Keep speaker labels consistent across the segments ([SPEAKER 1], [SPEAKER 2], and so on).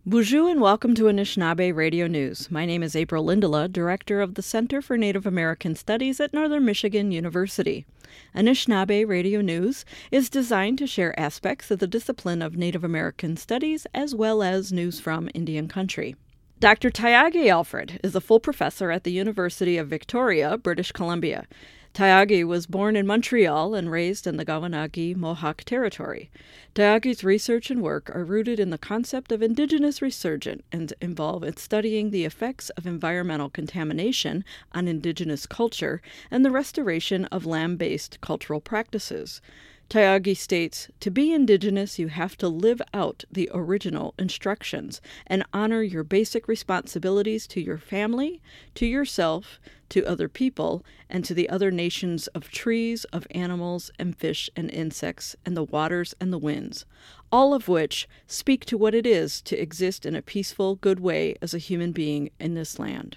[SPEAKER 1] Bonjour and welcome to Anishinaabe Radio News. My name is April Lindola, Director of the Center for Native American Studies at Northern Michigan University. Anishinaabe Radio News is designed to share aspects of the discipline of Native American Studies as well as news from Indian country. Dr. Tyagi Alfred is a full professor at the University of Victoria, British Columbia. Tyagi was born in Montreal and raised in the Kahunaga Mohawk Territory. Tyagi's research and work are rooted in the concept of Indigenous resurgence and involve in studying the effects of environmental contamination on Indigenous culture and the restoration of land-based cultural practices. Tyagi states, "To be Indigenous, you have to live out the original instructions and honor your basic responsibilities to your family, to yourself, to other people, and to the other nations of trees, of animals, and fish and insects, and the waters and the winds, all of which speak to what it is to exist in a peaceful, good way as a human being in this land."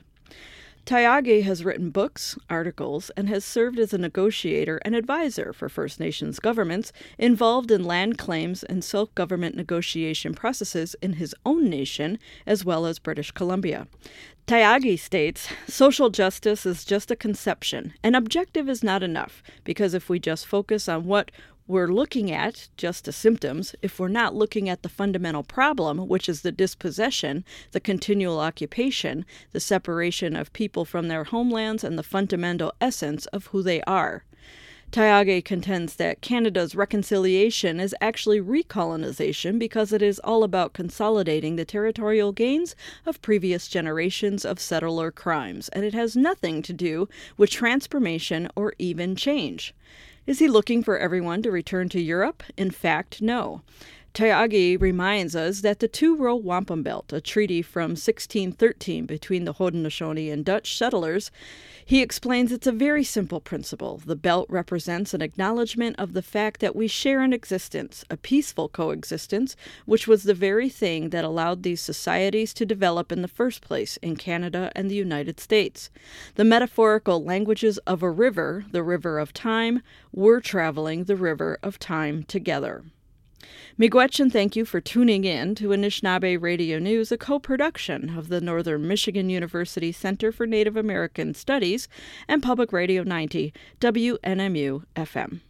[SPEAKER 1] Tyagi has written books, articles, and has served as a negotiator and advisor for First Nations governments involved in land claims and self-government negotiation processes in his own nation, as well as British Columbia. Tyagi states, "Social justice is just a conception. An objective is not enough, because if we just focus on what we're looking at, just the symptoms, if we're not looking at the fundamental problem, which is the dispossession, the continual occupation, the separation of people from their homelands, and the fundamental essence of who they are." Tyagi contends that Canada's reconciliation is actually recolonization because it is all about consolidating the territorial gains of previous generations of settler crimes, and it has nothing to do with transformation or even change. Is he looking for everyone to return to Europe? In fact, no. Tyagi reminds us that the Two-Row Wampum Belt, a treaty from 1613 between the Haudenosaunee and Dutch settlers, he explains it's a very simple principle. The belt represents an acknowledgement of the fact that we share an existence, a peaceful coexistence, which was the very thing that allowed these societies to develop in the first place in Canada and the United States. The metaphorical languages of a river, the river of time, were traveling the river of time together. Miigwech and thank you for tuning in to Anishinaabe Radio News, a co-production of the Northern Michigan University Center for Native American Studies and Public Radio 90, WNMU FM.